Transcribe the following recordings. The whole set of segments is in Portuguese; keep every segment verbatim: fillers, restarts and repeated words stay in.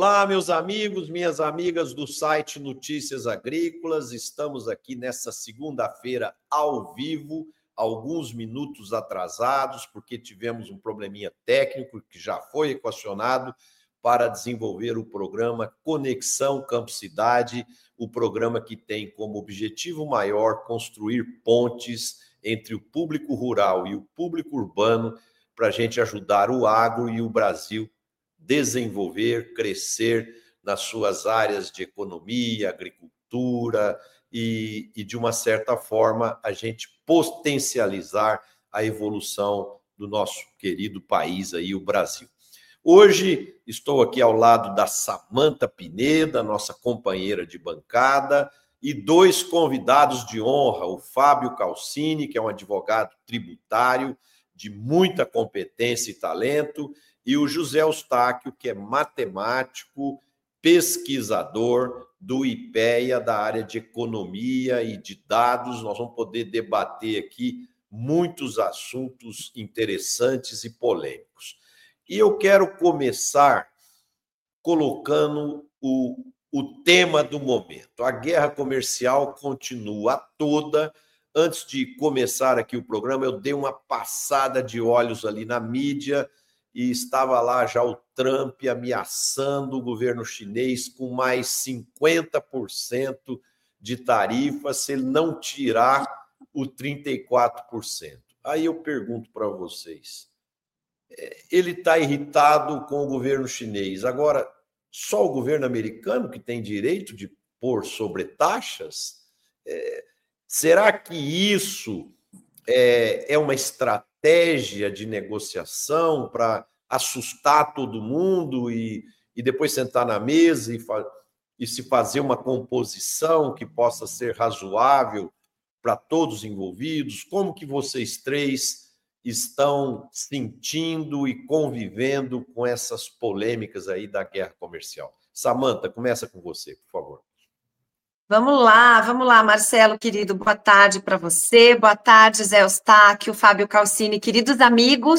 Olá, meus amigos, minhas amigas do site Notícias Agrícolas. Estamos aqui nessa segunda-feira ao vivo, alguns minutos atrasados, porque tivemos um probleminha técnico que já foi equacionado para desenvolver o programa Conexão Campo Cidade, o programa que tem como objetivo maior construir pontes entre o público rural e o público urbano para a gente ajudar o agro e o Brasil desenvolver, crescer nas suas áreas de economia, agricultura e, e, de uma certa forma, a gente potencializar a evolução do nosso querido país aí, o Brasil. Hoje estou aqui ao lado da Samanta Pineda, nossa companheira de bancada, e dois convidados de honra, o Fábio Calcini, que é um advogado tributário de muita competência e talento, e o José Eustáquio, que é matemático, pesquisador do IPEA, da área de economia e de dados. Nós vamos poder debater aqui muitos assuntos interessantes e polêmicos. E eu quero começar colocando o, o tema do momento. A guerra comercial continua toda. Antes de começar aqui o programa, eu dei uma passada de olhos ali na mídia e estava lá já o Trump ameaçando o governo chinês com mais cinquenta por cento de tarifa se ele não tirar o trinta e quatro por cento. Aí eu pergunto para vocês, ele está irritado com o governo chinês. Agora, só o governo americano que tem direito de pôr sobretaxas? É, será que isso é, é uma estratégia de negociação para assustar todo mundo e, e depois sentar na mesa e, fa- e se fazer uma composição que possa ser razoável para todos os envolvidos? Como que vocês três estão sentindo e convivendo com essas polêmicas aí da guerra comercial? Samanta, começa com você, por favor. Vamos lá, vamos lá, Marcelo, querido, boa tarde para você, boa tarde, Zé Eustáquio, Fábio Calcini, queridos amigos,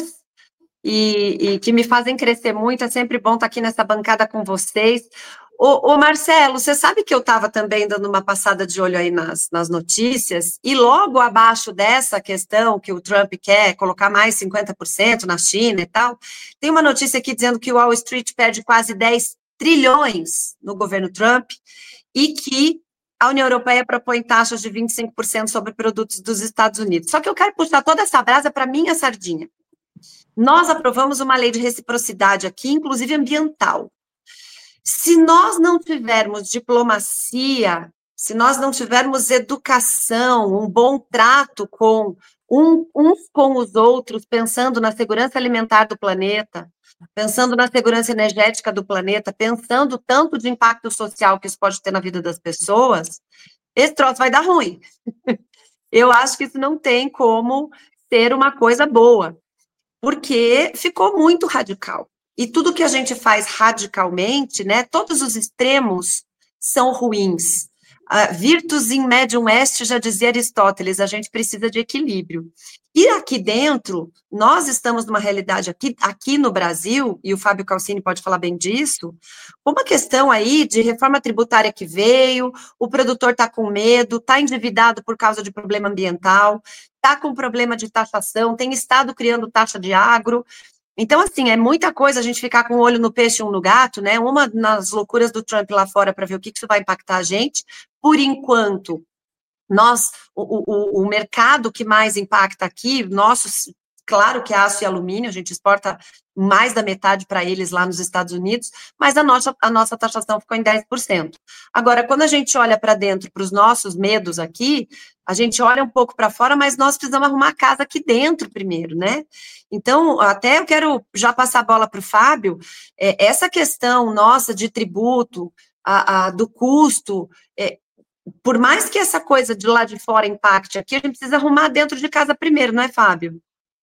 e, e que me fazem crescer muito, é sempre bom estar aqui nessa bancada com vocês. Ô, ô Marcelo, você sabe que eu estava também dando uma passada de olho aí nas, nas notícias, e logo abaixo dessa questão que o Trump quer colocar mais cinquenta por cento na China e tal, tem uma notícia aqui dizendo que o Wall Street perde quase dez trilhões no governo Trump, e que a União Europeia propõe taxas de vinte e cinco por cento sobre produtos dos Estados Unidos. Só que eu quero puxar toda essa brasa para minha sardinha. Nós aprovamos uma lei de reciprocidade aqui, inclusive ambiental. Se nós não tivermos diplomacia, se nós não tivermos educação, um bom trato com um, uns com os outros, pensando na segurança alimentar do planeta, pensando na segurança energética do planeta, pensando tanto de impacto social que isso pode ter na vida das pessoas, esse troço vai dar ruim. Eu acho que isso não tem como ser uma coisa boa, porque ficou muito radical. E tudo que a gente faz radicalmente, né, todos os extremos são ruins. Uh, virtus in medium est, já dizia Aristóteles, a gente precisa de equilíbrio. E aqui dentro, nós estamos numa realidade aqui, aqui no Brasil, e o Fábio Calcini pode falar bem disso, uma questão aí de reforma tributária que veio, o produtor está com medo, está endividado por causa de problema ambiental, está com problema de taxação, tem estado criando taxa de agro. Então, assim, é muita coisa a gente ficar com o olho no peixe e um no gato, né? Uma nas loucuras do Trump lá fora para ver o que isso vai impactar a gente. Por enquanto, nós, o, o, o mercado que mais impacta aqui, nossos, claro que é aço e alumínio, a gente exporta mais da metade para eles lá nos Estados Unidos, mas a nossa, a nossa taxação ficou em dez por cento. Agora, quando a gente olha para dentro, para os nossos medos aqui, a gente olha um pouco para fora, mas nós precisamos arrumar a casa aqui dentro primeiro, né? Então, até eu quero já passar a bola para o Fábio, é, essa questão nossa de tributo, a, a, do custo, é, por mais que essa coisa de lá de fora impacte aqui, a gente precisa arrumar dentro de casa primeiro, não é, Fábio?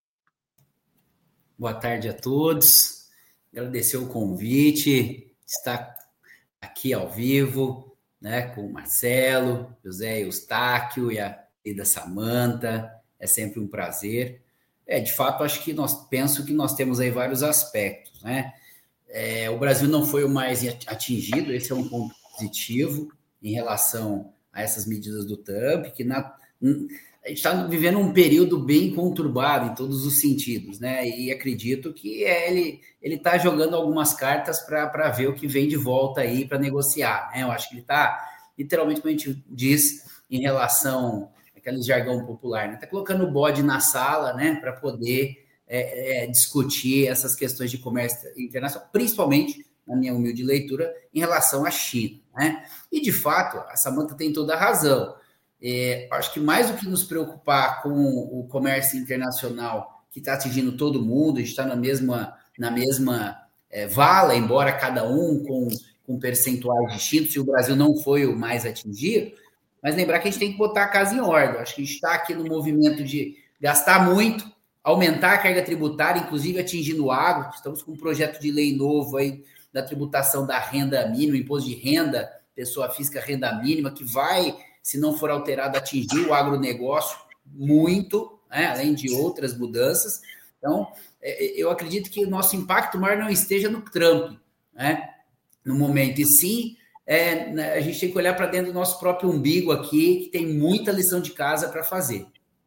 Boa tarde a todos, agradecer o convite, estar aqui ao vivo, né, com o Marcelo, José Eustáquio e a querida Samanta, é sempre um prazer. É, de fato, acho que nós penso que nós temos aí vários aspectos, né? É, o Brasil não foi o mais atingido, esse é um ponto positivo em relação a essas medidas do Trump, que na, a gente está vivendo um período bem conturbado em todos os sentidos, né? E acredito que é, ele ele está jogando algumas cartas para ver o que vem de volta aí para negociar, né? Eu acho que ele está, literalmente, como a gente diz, em relação àquele jargão popular, né? Está colocando o bode na sala, né? Para poder é, é, discutir essas questões de comércio internacional, principalmente, na minha humilde leitura, em relação à China, né? E, de fato, a Samantha tem toda a razão. É, acho que mais do que nos preocupar com o comércio internacional que está atingindo todo mundo, a gente está na mesma, na mesma é, vala, embora cada um com, com percentuais distintos, e o Brasil não foi o mais atingido, mas lembrar que a gente tem que botar a casa em ordem. Acho que a gente está aqui no movimento de gastar muito, aumentar a carga tributária, inclusive atingindo o agro. Estamos com um projeto de lei novo aí da tributação da renda mínima, imposto de renda, pessoa física renda mínima, que vai, se não for alterado, atingir o agronegócio muito, né, além de outras mudanças. Então, eu acredito que o nosso impacto maior não esteja no Trump, né, no momento, e sim, é, a gente tem que olhar para dentro do nosso próprio umbigo aqui, que tem muita lição de casa para fazer.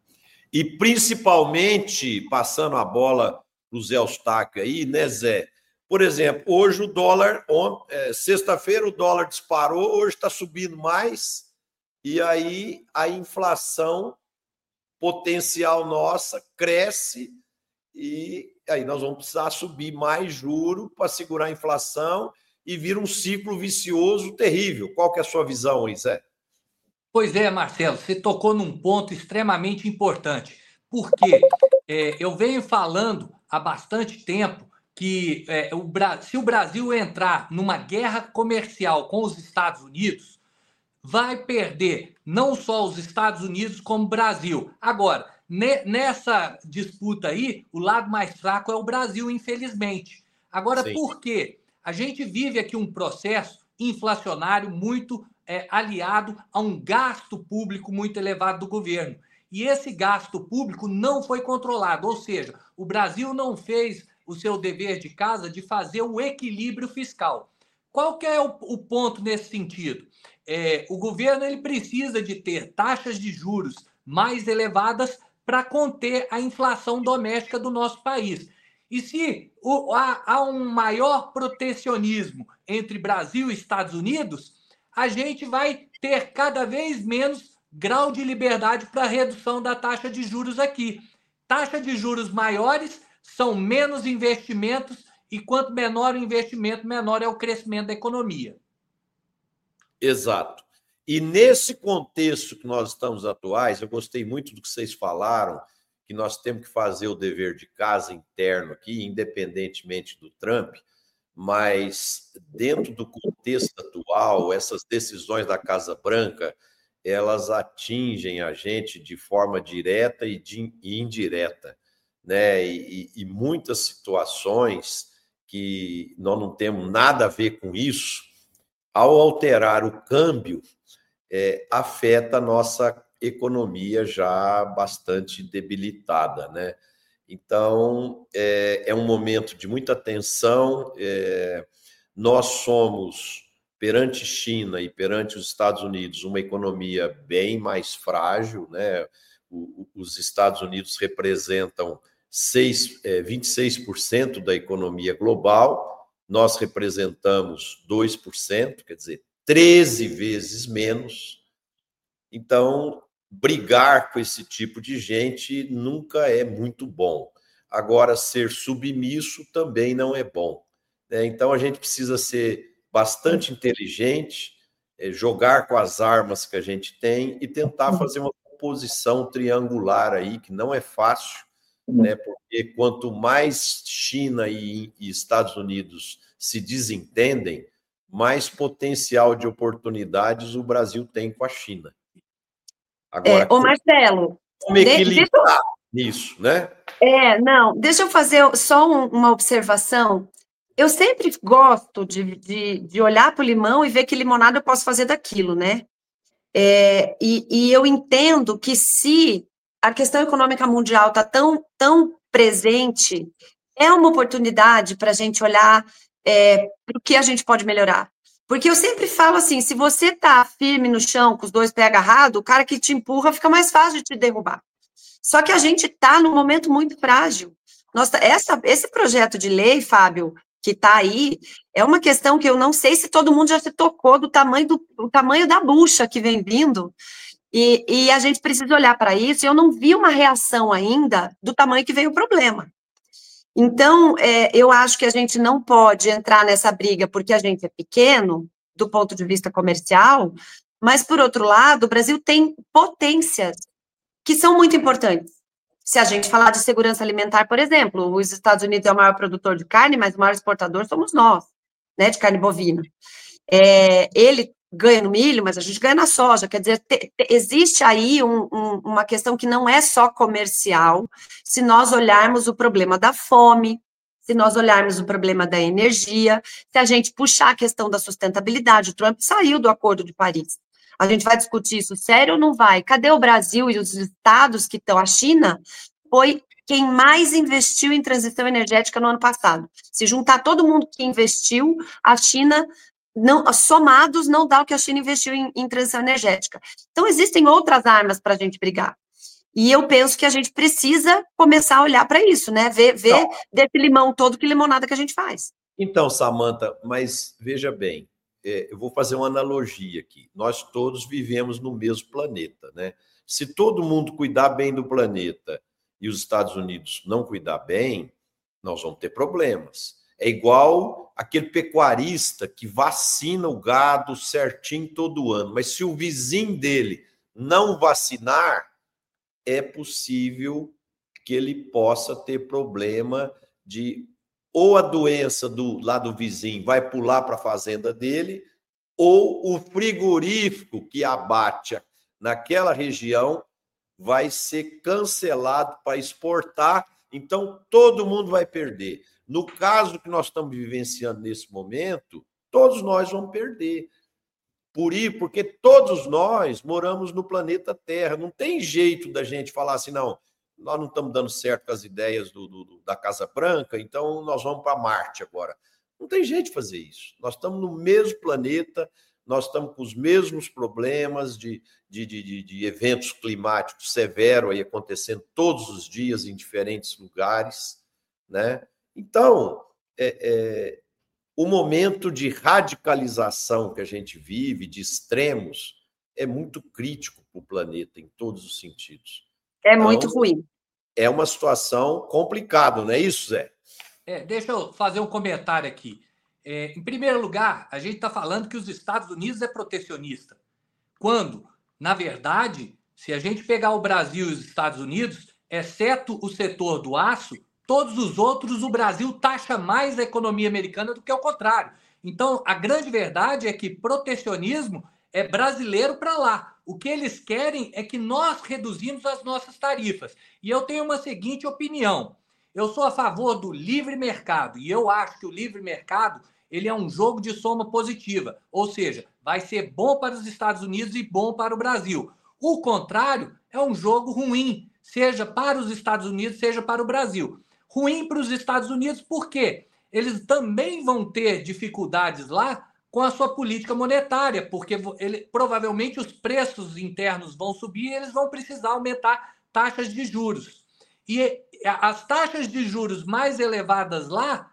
E principalmente, passando a bola para o Zé Eustáquio aí, né, Zé? Por exemplo, hoje o dólar, é, sexta-feira o dólar disparou, hoje está subindo mais, e aí a inflação potencial nossa cresce, e aí nós vamos precisar subir mais juro para segurar a inflação e vir um ciclo vicioso terrível. Qual que é a sua visão aí, Zé? Pois é, Marcelo, você tocou num ponto extremamente importante, porque é, eu venho falando há bastante tempo que é, o, se o Brasil entrar numa guerra comercial com os Estados Unidos, vai perder não só os Estados Unidos, como o Brasil. Agora, ne, nessa disputa aí, o lado mais fraco é o Brasil, infelizmente. Agora, Sim. por quê? A gente vive aqui um processo inflacionário muito é, aliado a um gasto público muito elevado do governo. E esse gasto público não foi controlado, ou seja, o Brasil não fez o seu dever de casa de fazer o equilíbrio fiscal. Qual que é o, o ponto nesse sentido? É, o governo ele precisa de ter taxas de juros mais elevadas para conter a inflação doméstica do nosso país. E se o, há, há um maior protecionismo entre Brasil e Estados Unidos, a gente vai ter cada vez menos grau de liberdade para a redução da taxa de juros aqui. Taxa de juros maiores são menos investimentos e quanto menor o investimento, menor é o crescimento da economia. Exato. E nesse contexto que nós estamos atuais, eu gostei muito do que vocês falaram, que nós temos que fazer o dever de casa interno aqui, independentemente do Trump, mas dentro do contexto atual, essas decisões da Casa Branca, elas atingem a gente de forma direta e, de, e indireta, né? E, e muitas situações que nós não temos nada a ver com isso, ao alterar o câmbio, é, afeta a nossa economia já bastante debilitada, né? Então, é, é um momento de muita tensão. É, nós somos, perante China e perante os Estados Unidos, uma economia bem mais frágil, né? O, os Estados Unidos representam seis, é, vinte e seis por cento da economia global, nós representamos dois por cento, quer dizer, treze vezes menos. Então, brigar com esse tipo de gente nunca é muito bom. Agora, ser submisso também não é bom, né? Então, a gente precisa ser bastante inteligente, jogar com as armas que a gente tem e tentar fazer uma composição triangular aí, que não é fácil, né? Porque quanto mais China e Estados Unidos se desentendem, mais potencial de oportunidades o Brasil tem com a China. Agora, é, ô Marcelo, como equilibrar nisso, né? É, não, deixa eu fazer só um, uma observação. Eu sempre gosto de, de, de olhar para o limão e ver que limonada eu posso fazer daquilo, né? É, e, e eu entendo que se a questão econômica mundial está tão, tão presente, é uma oportunidade para a gente olhar é, para o que a gente pode melhorar. Porque eu sempre falo assim, se você está firme no chão, com os dois pés agarrados, o cara que te empurra fica mais fácil de te derrubar. Só que a gente está num momento muito frágil. Nossa, essa, esse projeto de lei, Fábio, que está aí, é uma questão que eu não sei se todo mundo já se tocou do tamanho, do, do tamanho da bucha que vem vindo, e, e a gente precisa olhar para isso, e eu não vi uma reação ainda do tamanho que veio o problema. Então, é, eu acho que a gente não pode entrar nessa briga porque a gente é pequeno, do ponto de vista comercial, mas, por outro lado, o Brasil tem potências que são muito importantes. Se a gente falar de segurança alimentar, por exemplo, os Estados Unidos é o maior produtor de carne, mas o maior exportador somos nós, né, de carne bovina. É, ele ganha no milho, mas a gente ganha na soja, quer dizer, te, te, existe aí um, um, uma questão que não é só comercial, se nós olharmos o problema da fome, se nós olharmos o problema da energia, se a gente puxar a questão da sustentabilidade. O Trump saiu do Acordo de Paris. A gente vai discutir isso sério ou não vai? Cadê o Brasil e os estados que estão? A China foi quem mais investiu em transição energética no ano passado. Se juntar todo mundo que investiu, a China, não, somados, não dá o que a China investiu em, em transição energética. Então, existem outras armas para a gente brigar. E eu penso que a gente precisa começar a olhar para isso, né? Ver, ver desse limão todo, que limonada que a gente faz. Então, Samantha, mas veja bem, é, eu vou fazer uma analogia aqui. Nós todos vivemos no mesmo planeta, né? Se todo mundo cuidar bem do planeta e os Estados Unidos não cuidar bem, nós vamos ter problemas. É igual aquele pecuarista que vacina o gado certinho todo ano, mas se o vizinho dele não vacinar, é possível que ele possa ter problema de ou a doença do, lá do vizinho vai pular para a fazenda dele, ou o frigorífico que abate naquela região vai ser cancelado para exportar, então todo mundo vai perder. No caso que nós estamos vivenciando nesse momento, todos nós vamos perder. Por ir, porque todos nós moramos no planeta Terra. Não tem jeito da gente falar assim, não, nós não estamos dando certo com as ideias do, do, da Casa Branca, então nós vamos para Marte agora. Não tem jeito de fazer isso. Nós estamos no mesmo planeta, nós estamos com os mesmos problemas de, de, de, de eventos climáticos severos aí acontecendo todos os dias em diferentes lugares, né? Então, é, é, o momento de radicalização que a gente vive, de extremos, é muito crítico para o planeta em todos os sentidos. É então, muito ruim. É uma situação complicada, não é isso, Zé? É, deixa eu fazer um comentário aqui. É, em primeiro lugar, a gente está falando que os Estados Unidos é protecionista. Quando, na verdade, se a gente pegar o Brasil e os Estados Unidos, exceto o setor do aço, todos os outros, o Brasil taxa mais a economia americana do que o contrário. Então, a grande verdade é que protecionismo é brasileiro para lá. O que eles querem é que nós reduzimos as nossas tarifas. E eu tenho uma seguinte opinião. Eu sou a favor do livre mercado e eu acho que o livre mercado ele é um jogo de soma positiva. Ou seja, vai ser bom para os Estados Unidos e bom para o Brasil. O contrário é um jogo ruim, seja para os Estados Unidos, seja para o Brasil. Ruim para os Estados Unidos por quê? Eles também vão ter dificuldades lá com a sua política monetária, porque ele, provavelmente os preços internos vão subir e eles vão precisar aumentar taxas de juros. E as taxas de juros mais elevadas lá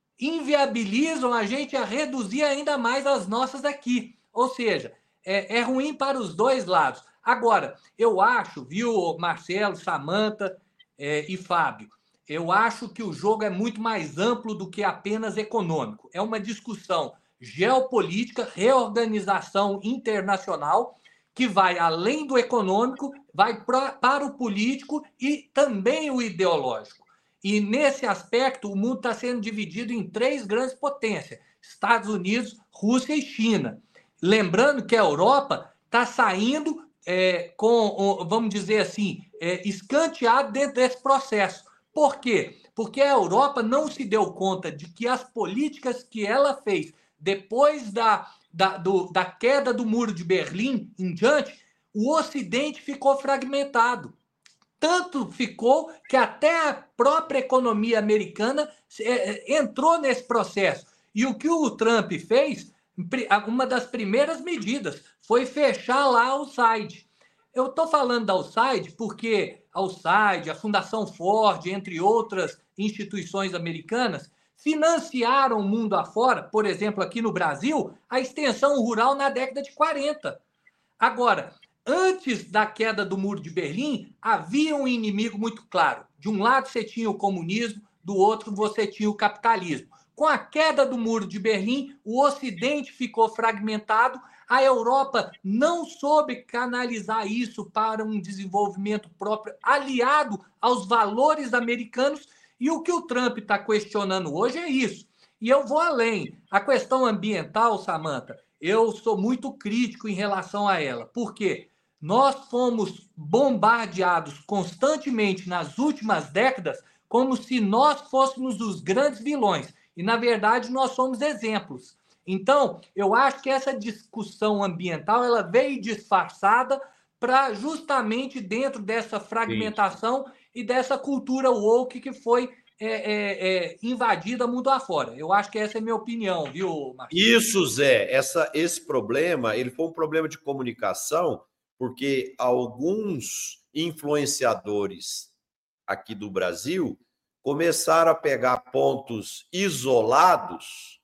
inviabilizam a gente a reduzir ainda mais as nossas aqui. Ou seja, é, é ruim para os dois lados. Agora, eu acho, viu, Marcelo, Samantha é, e Fábio, eu acho que o jogo é muito mais amplo do que apenas econômico. É uma discussão geopolítica, reorganização internacional, que vai além do econômico, vai pra, para o político e também o ideológico. E nesse aspecto, o mundo está sendo dividido em três grandes potências: Estados Unidos, Rússia e China. Lembrando que a Europa está saindo é, com, vamos dizer assim, é, escanteado dentro desse processo. Por quê? Porque a Europa não se deu conta de que as políticas que ela fez depois da, da, do, da queda do Muro de Berlim em diante, o Ocidente ficou fragmentado. Tanto ficou que até a própria economia americana entrou nesse processo. E o que o Trump fez, uma das primeiras medidas, foi fechar lá a U S A I D. Eu estou falando da U S A I D porque a U S A I D, a Fundação Ford, entre outras instituições americanas, financiaram o mundo afora, por exemplo, aqui no Brasil, a extensão rural na década de quarenta. Agora, antes da queda do Muro de Berlim, havia um inimigo muito claro. De um lado você tinha o comunismo, do outro você tinha o capitalismo. Com a queda do Muro de Berlim, o Ocidente ficou fragmentado, a Europa não soube canalizar isso para um desenvolvimento próprio, aliado aos valores americanos, e o que o Trump está questionando hoje é isso. E eu vou além. A questão ambiental, Samantha, eu sou muito crítico em relação a ela. Por quê? Nós fomos bombardeados constantemente nas últimas décadas como se nós fôssemos os grandes vilões. E, na verdade, nós somos exemplos. Então, eu acho que essa discussão ambiental ela veio disfarçada para justamente dentro dessa fragmentação Sim. e dessa cultura woke que foi é, é, é, invadida mundo afora. Eu acho que essa é a minha opinião, viu, Marcelo? Isso, Zé. Essa, esse problema ele foi um problema de comunicação, porque alguns influenciadores aqui do Brasil começaram a pegar pontos isolados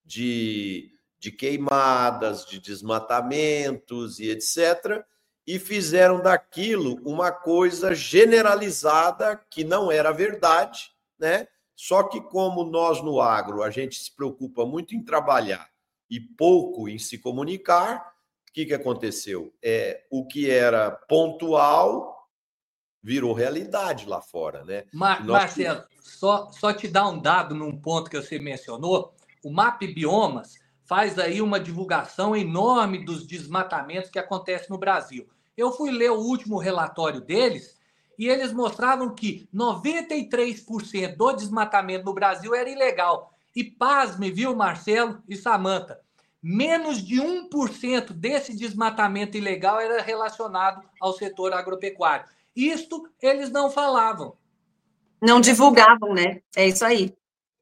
de, de queimadas, de desmatamentos e etcétera, e fizeram daquilo uma coisa generalizada que não era verdade, né? Só que como nós no agro a gente se preocupa muito em trabalhar e pouco em se comunicar, o que, que aconteceu? É, o que era pontual virou realidade lá fora, né? Mar- nós... Marcelo, só, só te dar um dado num ponto que você mencionou, o MapBiomas faz aí uma divulgação enorme dos desmatamentos que acontecem no Brasil. Eu fui ler o último relatório deles e eles mostravam que noventa e três por cento do desmatamento no Brasil era ilegal. E pasme, viu, Marcelo e Samantha, menos de um por cento desse desmatamento ilegal era relacionado ao setor agropecuário. Isto eles não falavam. Não divulgavam, né? É isso aí.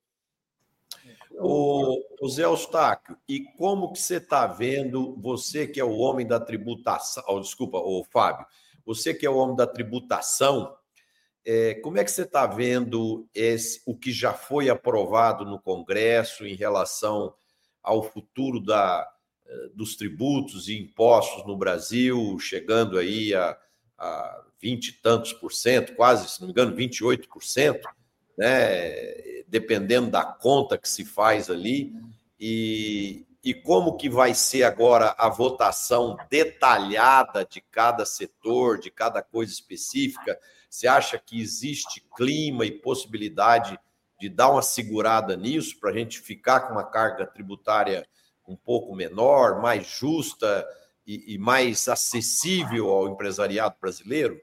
O, o Zé Eustáquio, e como que você está vendo, você que é o homem da tributação, oh, desculpa, o Fábio, você que é o homem da tributação, é, como é que você está vendo esse, o que já foi aprovado no Congresso em relação ao futuro da, dos tributos e impostos no Brasil, chegando aí a, a vinte e tantos por cento, quase, se não me engano, vinte e oito por cento, né? Dependendo da conta que se faz ali, e, e como que vai ser agora a votação detalhada de cada setor, de cada coisa específica? Você acha que existe clima e possibilidade de dar uma segurada nisso para a gente ficar com uma carga tributária um pouco menor, mais justa e, e mais acessível ao empresariado brasileiro?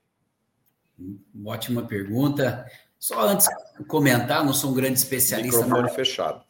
Ótima pergunta. Só antes de comentar, não sou um grande especialista. Microfone mas... fechado.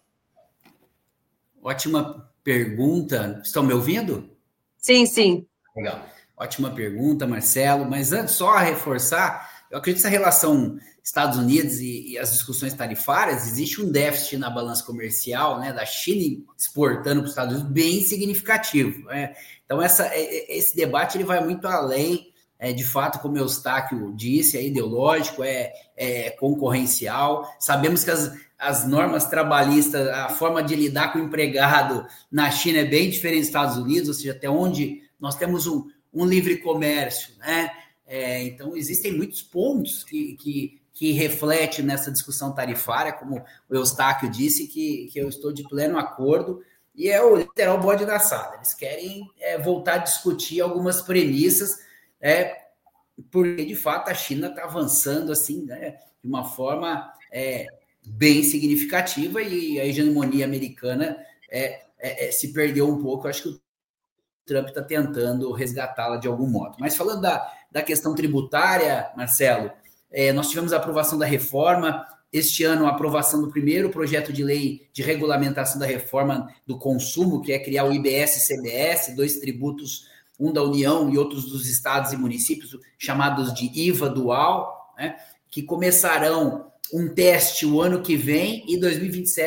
Ótima pergunta. Estão me ouvindo? Sim, sim. Legal. Ótima pergunta, Marcelo. Mas antes, só a reforçar, eu acredito que essa relação Estados Unidos e, e as discussões tarifárias, existe um déficit na balança comercial, né, da China exportando para os Estados Unidos bem significativo. Né? Então, essa, esse debate ele vai muito além. É, de fato, como o Eustáquio disse, é ideológico, é, é concorrencial. Sabemos que as, as normas trabalhistas, a forma de lidar com o empregado na China é bem diferente dos Estados Unidos, ou seja, até onde nós temos um, um livre comércio, né? É, então, existem muitos pontos que, que, que refletem nessa discussão tarifária, como o Eustáquio disse, que, que eu estou de pleno acordo, e é o literal bode da sala. Eles querem é, voltar a discutir algumas premissas. É, porque, de fato, a China está avançando assim, né, de uma forma é, bem significativa e a hegemonia americana é, é, é, se perdeu um pouco. Eu acho que o Trump está tentando resgatá-la de algum modo. Mas falando da, da questão tributária, Marcelo, é, nós tivemos a aprovação da reforma. Este ano, a aprovação do primeiro projeto de lei de regulamentação da reforma do consumo, que é criar o I B S e C B S, dois tributos, um da União e outros dos estados e municípios, chamados de I V A dual, né, que começarão um teste o ano que vem e dois mil e vinte e sete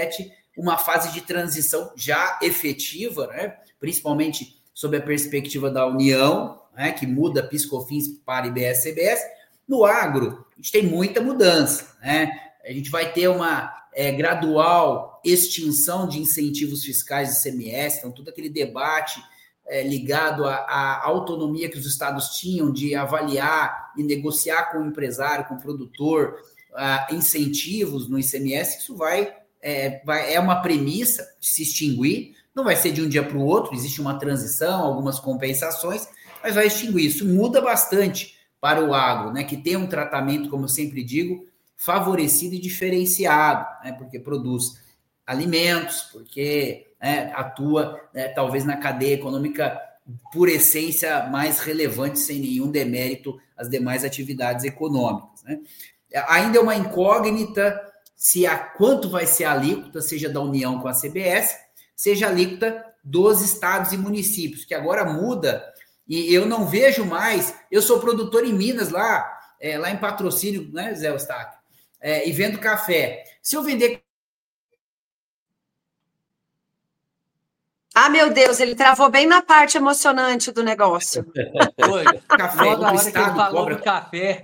uma fase de transição já efetiva, né? Principalmente sob a perspectiva da União, né? Que muda PIS/COFINS para I B S e C B S. No agro, a gente tem muita mudança, né? A gente vai ter uma é, gradual extinção de incentivos fiscais de I C M S, então todo aquele debate é, ligado à, à autonomia que os estados tinham de avaliar e negociar com o empresário, com o produtor, uh, incentivos no I C M S, isso vai é, vai, é uma premissa de se extinguir, não vai ser de um dia para o outro, existe uma transição, algumas compensações, mas vai extinguir. Isso muda bastante para o agro, né, que tem um tratamento, como eu sempre digo, favorecido e diferenciado, né, porque produz alimentos, porque né, atua né, talvez na cadeia econômica por essência mais relevante, sem nenhum demérito às demais atividades econômicas. Né. Ainda é uma incógnita se a quanto vai ser a alíquota, seja da União com a C B S, seja a alíquota dos estados e municípios, que agora muda, e eu não vejo mais, eu sou produtor em Minas, lá, é, lá em Patrocínio, né, Zé Eustáquio, é, e vendo café. Se eu vender... Ah, meu Deus, ele travou bem na parte emocionante do negócio. Foi. Café, Logo na hora estado que ele falou cobra... do café.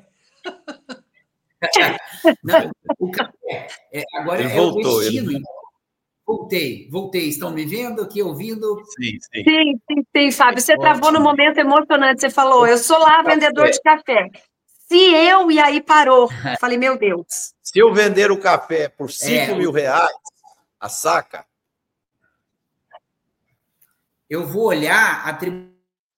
Não, o café, é, agora ele é voltou, o destino. ele... Voltei, voltei. Estão me vendo aqui, ouvindo? Sim, sim. Sim, sim, sim, Fábio. Você Ótimo. travou no momento emocionante. Você falou, eu sou lá vendedor de café. Se eu, e aí parou. Falei, meu Deus. Se eu vender o café por cinco É, mil reais, a saca, eu vou olhar a tri...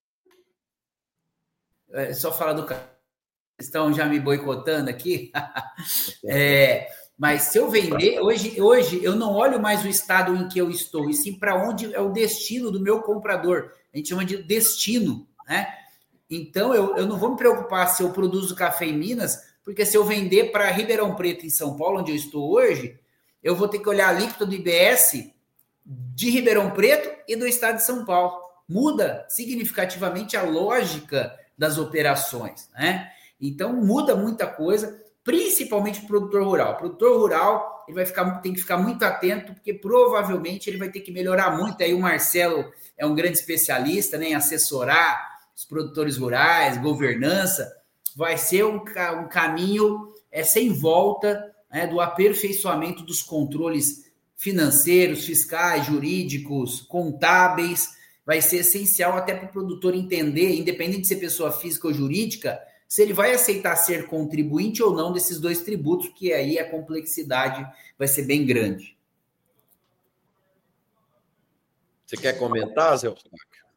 é, só falar do café. Estão já me boicotando aqui. é, mas se eu vender, hoje, hoje eu não olho mais o estado em que eu estou, e sim para onde é o destino do meu comprador. A gente chama de destino, né? Então, eu, eu não vou me preocupar se eu produzo café em Minas, porque se eu vender para Ribeirão Preto, em São Paulo, onde eu estou hoje, eu vou ter que olhar a alíquota do I B S de Ribeirão Preto e do estado de São Paulo. Muda significativamente a lógica das operações, né? Então, muda muita coisa, principalmente para o produtor rural. O produtor rural ele vai ficar, tem que ficar muito atento, porque provavelmente ele vai ter que melhorar muito. Aí o Marcelo é um grande especialista, né, em assessorar os produtores rurais, governança. Vai ser um, um caminho é, sem volta, né, do aperfeiçoamento dos controles financeiros, fiscais, jurídicos, contábeis. Vai ser essencial até para o produtor entender, independente de ser pessoa física ou jurídica, se ele vai aceitar ser contribuinte ou não desses dois tributos, que aí a complexidade vai ser bem grande. você quer comentar, Zé Eustáquio?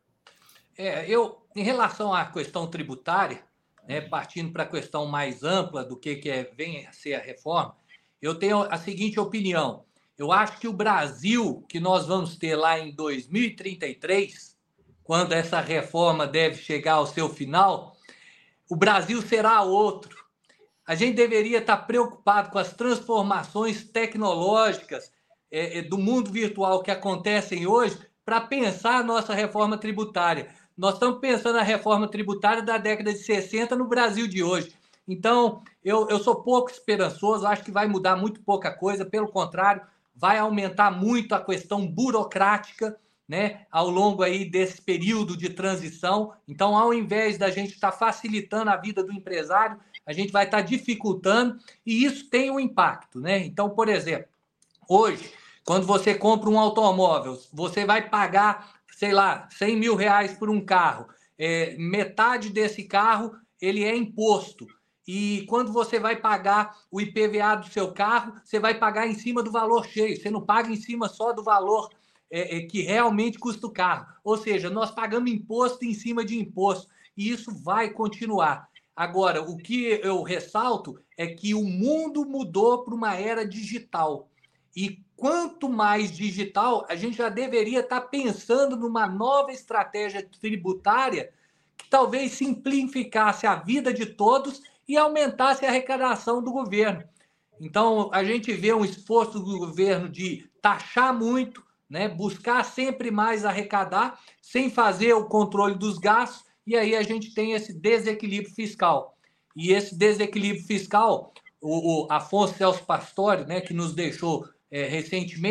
É, eu, em relação à questão tributária, né, partindo para a questão mais ampla do que, que é, vem a ser a reforma, eu tenho a seguinte opinião. Eu acho que o Brasil, que nós vamos ter lá em dois mil e trinta e três, quando essa reforma deve chegar ao seu final, o Brasil será outro. A gente deveria estar preocupado com as transformações tecnológicas é, do mundo virtual que acontecem hoje para pensar a nossa reforma tributária. Nós estamos pensando a reforma tributária da década de sessenta no Brasil de hoje. Então, eu, eu sou pouco esperançoso, acho que vai mudar muito pouca coisa, pelo contrário, vai aumentar muito a questão burocrática, né, ao longo aí desse período de transição. Então, ao invés da gente estar facilitando a vida do empresário, a gente vai estar dificultando, e isso tem um impacto, né? Então, por exemplo, hoje, quando você compra um automóvel, você vai pagar, sei lá, cem mil reais por um carro. É, metade desse carro, ele é imposto. E quando você vai pagar o I P V A do seu carro, você vai pagar em cima do valor cheio. Você não paga em cima só do valor É, é, que realmente custa o carro. Ou seja, nós pagamos imposto em cima de imposto, e isso vai continuar. Agora, o que eu ressalto é que o mundo mudou para uma era digital. E quanto mais digital, a gente já deveria estar pensando numa nova estratégia tributária que talvez simplificasse a vida de todos e aumentasse a arrecadação do governo. Então, a gente vê um esforço do governo de taxar muito, né, buscar sempre mais arrecadar, sem fazer o controle dos gastos, e aí a gente tem esse desequilíbrio fiscal. E esse desequilíbrio fiscal, o, o Afonso Celso Pastore, né, que nos deixou é, recentemente,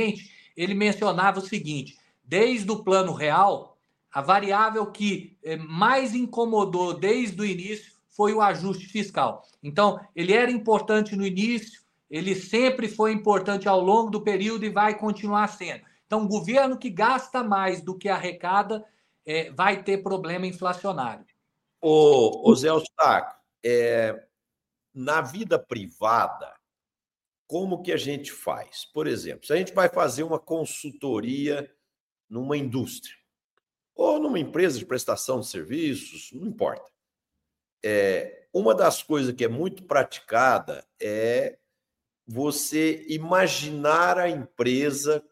ele mencionava o seguinte: desde o Plano Real, a variável que mais incomodou desde o início foi o ajuste fiscal. Então, ele era importante no início, ele sempre foi importante ao longo do período e vai continuar sendo. Então, o governo que gasta mais do que arrecada é, vai ter problema inflacionário. Ô, ô Zé Eustáquio, é, na vida privada, como que a gente faz? Por exemplo, se a gente vai fazer uma consultoria numa indústria ou numa empresa de prestação de serviços, não importa. É, uma das coisas que é muito praticada é você imaginar a empresa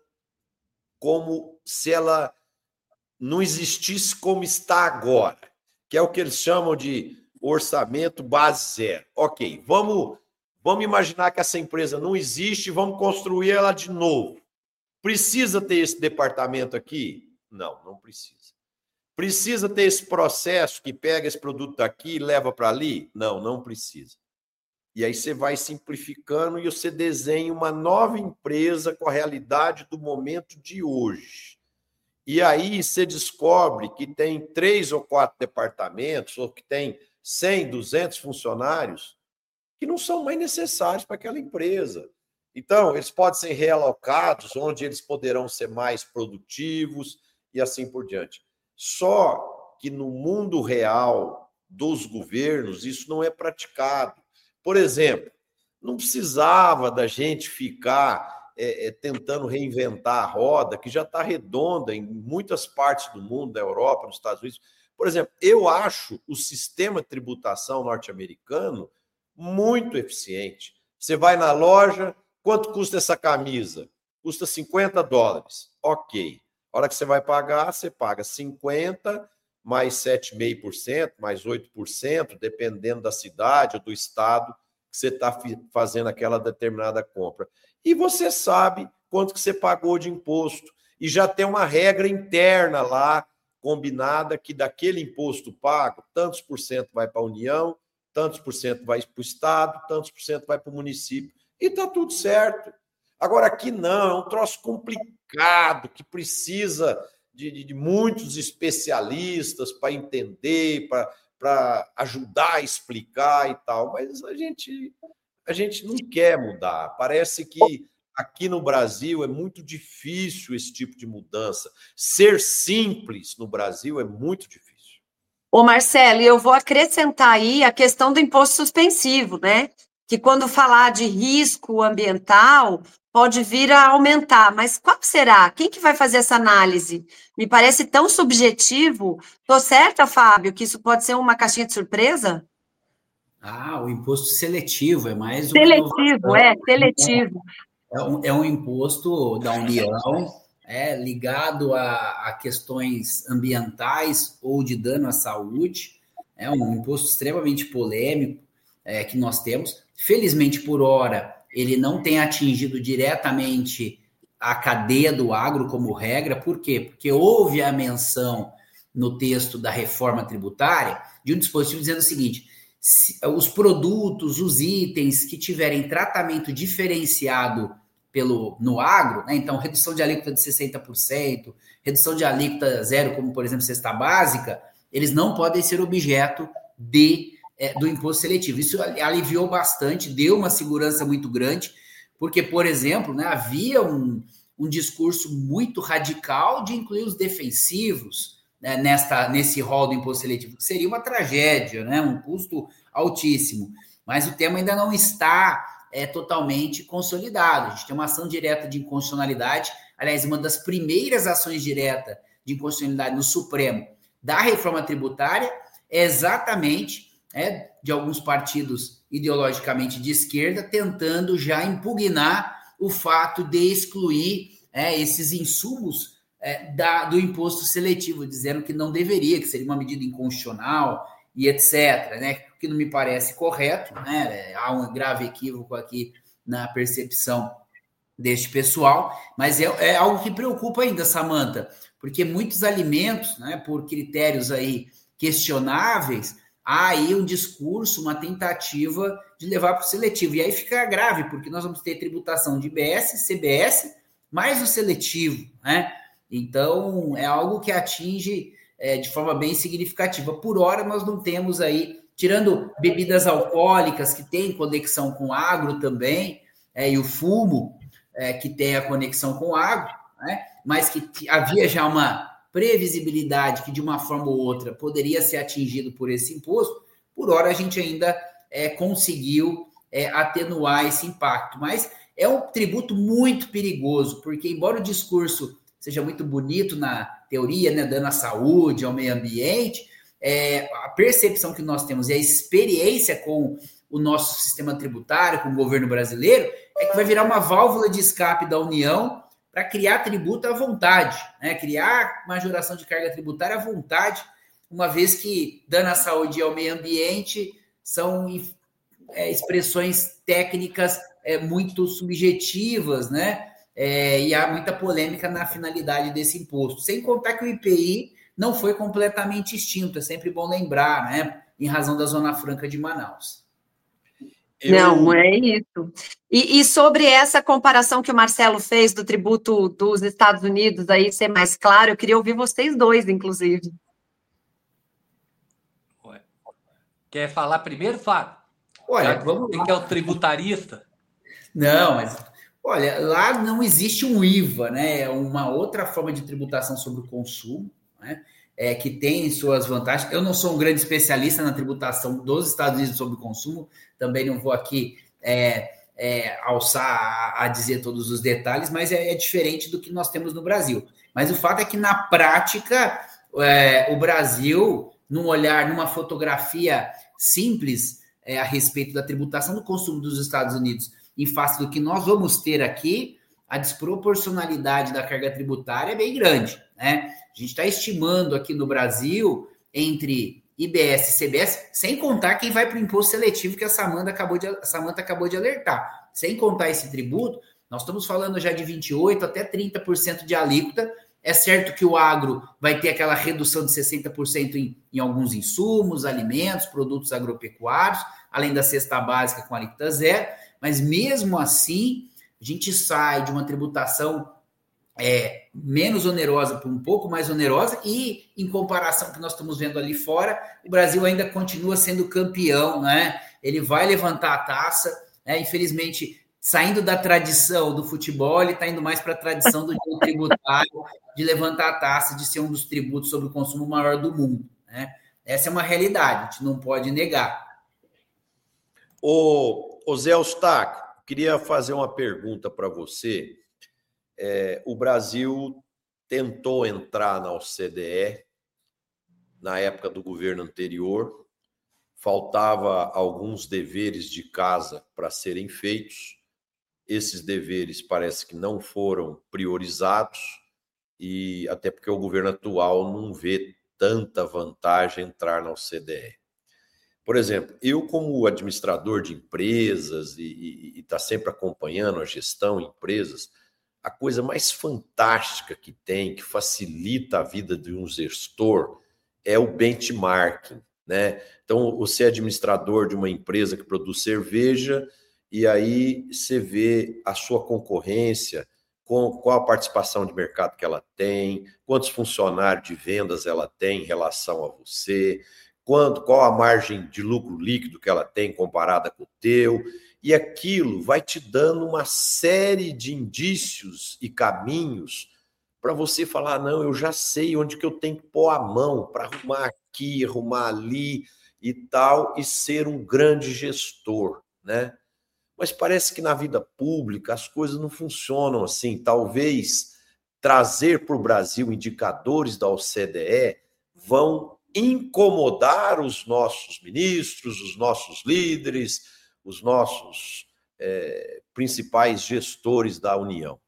como se ela não existisse como está agora, que é o que eles chamam de orçamento base zero. Ok, vamos, vamos imaginar que essa empresa não existe e vamos construir ela de novo. Precisa ter esse departamento aqui? Não, não precisa. Precisa ter esse processo que pega esse produto daqui e leva para ali? Não, não precisa. E aí você vai simplificando e você desenha uma nova empresa com a realidade do momento de hoje. E aí você descobre que tem três ou quatro departamentos, ou que tem cem, duzentos funcionários que não são mais necessários para aquela empresa. Então, eles podem ser realocados, onde eles poderão ser mais produtivos e assim por diante. Só que no mundo real dos governos, isso não é praticado. Por exemplo, não precisava da gente ficar é, é, tentando reinventar a roda, que já está redonda em muitas partes do mundo, da Europa, nos Estados Unidos. Por exemplo, eu acho o sistema de tributação norte-americano muito eficiente. Você vai na loja, quanto custa essa camisa? Custa cinquenta dólares. Ok. A hora que você vai pagar, você paga cinquenta mais sete vírgula cinco por cento, mais oito por cento, dependendo da cidade ou do estado que você está fazendo aquela determinada compra. E você sabe quanto que você pagou de imposto. E já tem uma regra interna lá, combinada, que daquele imposto pago, tantos por cento vai para a União, tantos por cento vai para o estado, tantos por cento vai para o município. E está tudo certo. Agora, aqui não, é um troço complicado, que precisa de, de, de muitos especialistas para entender, para ajudar a explicar e tal. Mas a gente, a gente não quer mudar. Parece que aqui no Brasil é muito difícil esse tipo de mudança. Ser simples no Brasil é muito difícil. Ô, Marcelo, eu vou acrescentar aí a questão do imposto suspensivo, né? Que quando falar de risco ambiental, pode vir a aumentar. Mas qual será? Quem que vai fazer essa análise? Me parece tão subjetivo. Estou certa, Fábio, que isso pode ser uma caixinha de surpresa? Ah, o imposto seletivo é mais uma Seletivo, é, seletivo. É um, é um imposto da União, é ligado a, a questões ambientais ou de dano à saúde. É um imposto extremamente polêmico é, que nós temos. Felizmente, por hora, ele não tem atingido diretamente a cadeia do agro como regra. Por quê? Porque houve a menção no texto da reforma tributária de um dispositivo dizendo o seguinte: se, os produtos, os itens que tiverem tratamento diferenciado pelo, no agro, né? Então, redução de alíquota de sessenta por cento, redução de alíquota zero, como, por exemplo, cesta básica, eles não podem ser objeto de É, do imposto seletivo. Isso aliviou bastante, deu uma segurança muito grande, porque, por exemplo, né, havia um, um discurso muito radical de incluir os defensivos, né, nesta, nesse rol do imposto seletivo, que seria uma tragédia, né, um custo altíssimo. Mas o tema ainda não está é, totalmente consolidado. A gente tem uma ação direta de inconstitucionalidade, aliás, uma das primeiras ações diretas de inconstitucionalidade no Supremo da reforma tributária é exatamente É, de alguns partidos ideologicamente de esquerda, tentando já impugnar o fato de excluir é, esses insumos é, da, do imposto seletivo, dizendo que não deveria, que seria uma medida inconstitucional e etcétera, né? O que não me parece correto, né? Há um grave equívoco aqui na percepção deste pessoal, mas é, é algo que preocupa ainda, Samantha, porque muitos alimentos, né, por critérios aí questionáveis, há aí um discurso, uma tentativa de levar para o seletivo. E aí fica grave, porque nós vamos ter tributação de I B S, C B S, mais o seletivo, né? Então, é algo que atinge é, de forma bem significativa. Por hora, nós não temos aí, tirando bebidas alcoólicas, que tem conexão com agro também, é, e o fumo, é, que tem a conexão com agro, né? Mas que havia já uma previsibilidade que, de uma forma ou outra, poderia ser atingido por esse imposto. Por hora, a gente ainda é, conseguiu é, atenuar esse impacto. Mas é um tributo muito perigoso, porque, embora o discurso seja muito bonito na teoria, né, dando à saúde, ao meio ambiente, é, a percepção que nós temos e a experiência com o nosso sistema tributário, com o governo brasileiro, é que vai virar uma válvula de escape da União para criar tributo à vontade, né? Criar majoração de carga tributária à vontade, uma vez que dano à saúde e ao meio ambiente são é, expressões técnicas é, muito subjetivas, né? É, e há muita polêmica na finalidade desse imposto. Sem contar que o I P I não foi completamente extinto, é sempre bom lembrar, né? Em razão da Zona Franca de Manaus. Eu... Não, é isso. E, e sobre essa comparação que o Marcelo fez do tributo dos Estados Unidos, aí ser mais claro, eu queria ouvir vocês dois, inclusive. Quer falar primeiro, Fábio? Olha, Já vamos lá. Que é o tributarista? Não, mas olha, lá não existe um I V A, né? É uma outra forma de tributação sobre o consumo, né? É, que tem suas vantagens. Eu não sou um grande especialista na tributação dos Estados Unidos sobre o consumo, também não vou aqui é, é, alçar a, a dizer todos os detalhes, mas é, é diferente do que nós temos no Brasil. Mas o fato é que, na prática, é, o Brasil, num olhar, numa fotografia simples é, a respeito da tributação do consumo dos Estados Unidos, em face do que nós vamos ter aqui, a desproporcionalidade da carga tributária é bem grande, né? A gente está estimando aqui no Brasil, entre I B S e C B S, sem contar quem vai para o imposto seletivo que a Samanta acabou, de, a Samanta acabou de alertar. Sem contar esse tributo, nós estamos falando já de vinte e oito por cento até trinta por cento de alíquota. É certo que o agro vai ter aquela redução de sessenta por cento em, em alguns insumos, alimentos, produtos agropecuários, além da cesta básica com alíquota zero, mas mesmo assim, a gente sai de uma tributação é, menos onerosa para um pouco mais onerosa e, em comparação que nós estamos vendo ali fora, o Brasil ainda continua sendo campeão, né? Ele vai levantar a taça, né? Infelizmente, saindo da tradição do futebol, ele está indo mais para a tradição do direito tributário, de levantar a taça, de ser um dos tributos sobre o consumo maior do mundo, né? Essa é uma realidade, a gente não pode negar. Ô, ô Zé Eustáquio, queria fazer uma pergunta para você. É, o Brasil tentou entrar na O C D E na época do governo anterior, faltava alguns deveres de casa para serem feitos, esses deveres parece que não foram priorizados, e até porque o governo atual não vê tanta vantagem entrar na O C D E. Por exemplo, eu como administrador de empresas e está sempre acompanhando a gestão em empresas, a coisa mais fantástica que tem, que facilita a vida de um gestor, é o benchmarking, né? Então, você é administrador de uma empresa que produz cerveja e aí você vê a sua concorrência, com qual a participação de mercado que ela tem, quantos funcionários de vendas ela tem em relação a você, quanto, qual a margem de lucro líquido que ela tem comparada com o teu. E aquilo vai te dando uma série de indícios e caminhos para você falar, não, eu já sei onde que eu tenho que pôr a mão para arrumar aqui, arrumar ali e tal, e ser um grande gestor, né? Mas parece que na vida pública as coisas não funcionam assim. Talvez trazer para o Brasil indicadores da O C D E vão incomodar os nossos ministros, os nossos líderes, os nossos é, principais gestores da União.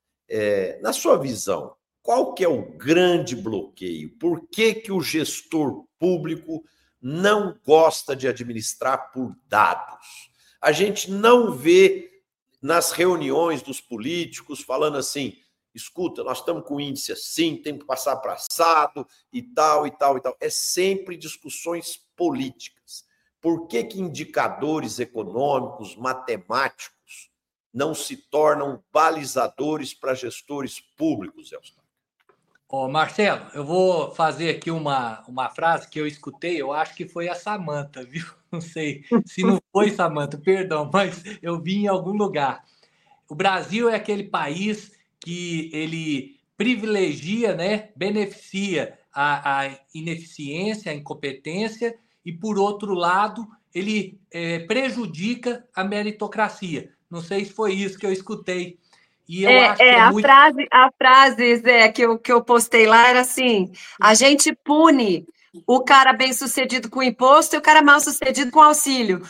É, na sua visão, qual que é o grande bloqueio? Por que que o gestor público não gosta de administrar por dados? A gente não vê nas reuniões dos políticos falando assim, escuta, nós estamos com índice assim, tem que passar para assado e tal, e tal, e tal. É sempre discussões políticas. Por que que indicadores econômicos, matemáticos, não se tornam balizadores para gestores públicos, Eustáquio? Ô, Marcelo, eu vou fazer aqui uma, uma frase que eu escutei, eu acho que foi a Samanta, viu? Não sei se não foi Samanta, perdão, mas eu vi em algum lugar. O Brasil é aquele país que ele privilegia, né, beneficia a, a ineficiência, a incompetência, e, por outro lado, ele é, prejudica a meritocracia. Não sei se foi isso que eu escutei. E eu É, acho que é é a muito... frase, a frase Zé, que eu, que eu postei lá era assim: a gente pune o cara bem-sucedido com imposto e o cara mal-sucedido com auxílio.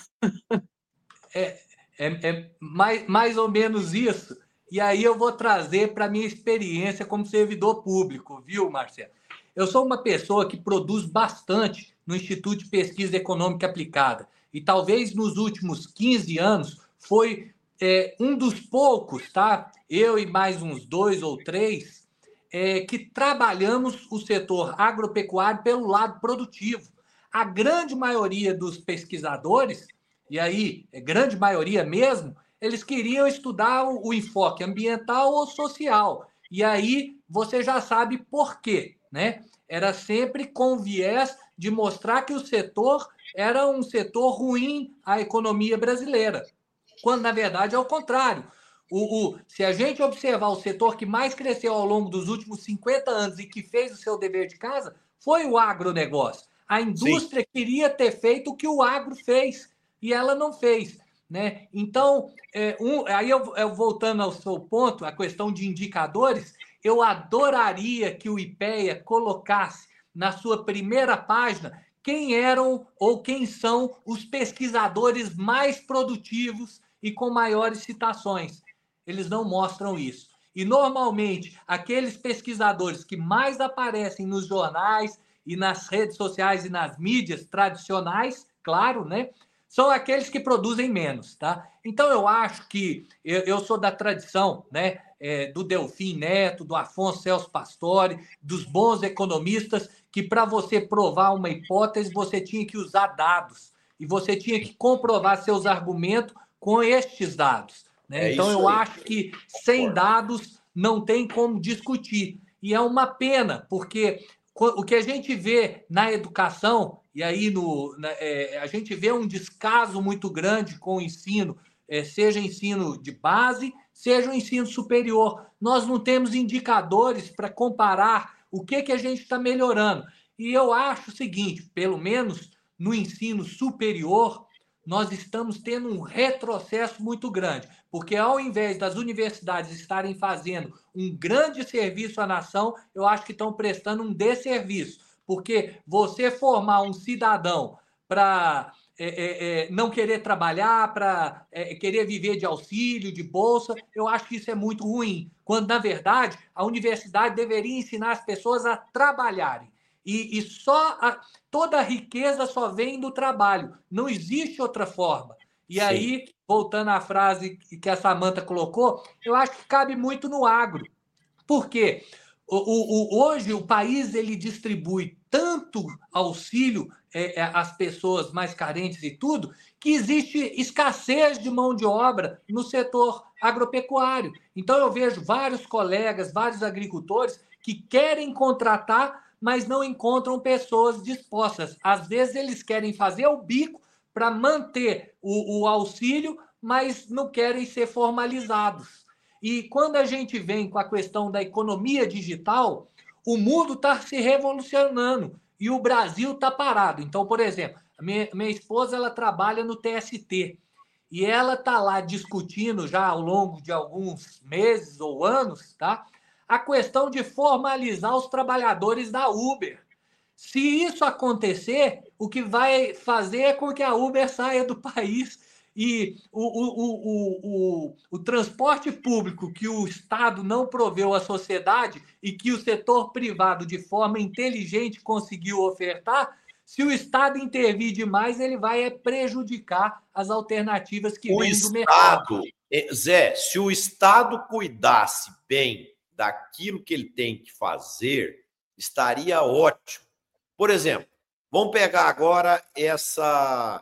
É, é, é mais, mais ou menos isso. E aí eu vou trazer para a minha experiência como servidor público, viu, Marcelo? Eu sou uma pessoa que produz bastante no Instituto de Pesquisa Econômica Aplicada. E talvez nos últimos quinze anos foi é, um dos poucos, tá? Eu e mais uns dois ou três, é, que trabalhamos o setor agropecuário pelo lado produtivo. A grande maioria dos pesquisadores, e aí, é grande maioria mesmo, eles queriam estudar o, o enfoque ambiental ou social. E aí você já sabe por quê, né? Era sempre com viés de mostrar que o setor era um setor ruim à economia brasileira, quando na verdade é o contrário. O, o, se a gente observar o setor que mais cresceu ao longo dos últimos cinquenta anos e que fez o seu dever de casa, foi o agronegócio. A indústria Sim. queria ter feito o que o agro fez e ela não fez. Né? Então, é, um, aí eu, eu voltando ao seu ponto, a questão de indicadores, eu adoraria que o IPEA colocasse na sua primeira página quem eram ou quem são os pesquisadores mais produtivos e com maiores citações. Eles não mostram isso. E, normalmente, aqueles pesquisadores que mais aparecem nos jornais e nas redes sociais e nas mídias tradicionais, claro, né? São aqueles que produzem menos, tá? Então, eu acho que eu, eu sou da tradição, né? É, do Delfim Neto, do Afonso Celso Pastore, dos bons economistas, que para você provar uma hipótese, você tinha que usar dados e você tinha que comprovar seus argumentos com estes dados. Né? É então, eu aí. acho que sem dados não tem como discutir. E é uma pena, porque o que a gente vê na educação, e aí no, na, é, a gente vê um descaso muito grande com o ensino, é, seja ensino de base, seja o ensino superior. Nós não temos indicadores para comparar o que, que a gente está melhorando. E eu acho o seguinte, pelo menos no ensino superior, nós estamos tendo um retrocesso muito grande, porque ao invés das universidades estarem fazendo um grande serviço à nação, eu acho que estão prestando um desserviço, porque você formar um cidadão para é, é, é, não querer trabalhar, para é, querer viver de auxílio, de bolsa, eu acho que isso é muito ruim, quando, na verdade, a universidade deveria ensinar as pessoas a trabalharem. E, e só a, toda a riqueza só vem do trabalho. Não existe outra forma. E Sim. aí, voltando à frase que a Samanta colocou, eu acho que cabe muito no agro. Por quê? O, o, o, hoje o país ele distribui tanto auxílio é, às pessoas mais carentes e tudo, que existe escassez de mão de obra no setor agropecuário. Então eu vejo vários colegas, vários agricultores que querem contratar, mas não encontram pessoas dispostas. Às vezes eles querem fazer o bico para manter o, o auxílio, mas não querem ser formalizados. E quando a gente vem com a questão da economia digital, o mundo está se revolucionando e o Brasil está parado. Então, por exemplo, minha, minha esposa ela trabalha no T S T e ela está lá discutindo já ao longo de alguns meses ou anos, tá? A questão de formalizar os trabalhadores da Uber. Se isso acontecer, o que vai fazer é com que a Uber saia do país e o, o, o, o, o transporte público que o Estado não proveu à sociedade e que o setor privado, de forma inteligente, conseguiu ofertar, se o Estado intervir demais, ele vai prejudicar as alternativas que vêm do mercado. Zé, se o Estado cuidasse bem daquilo que ele tem que fazer, estaria ótimo. Por exemplo, vamos pegar agora essa,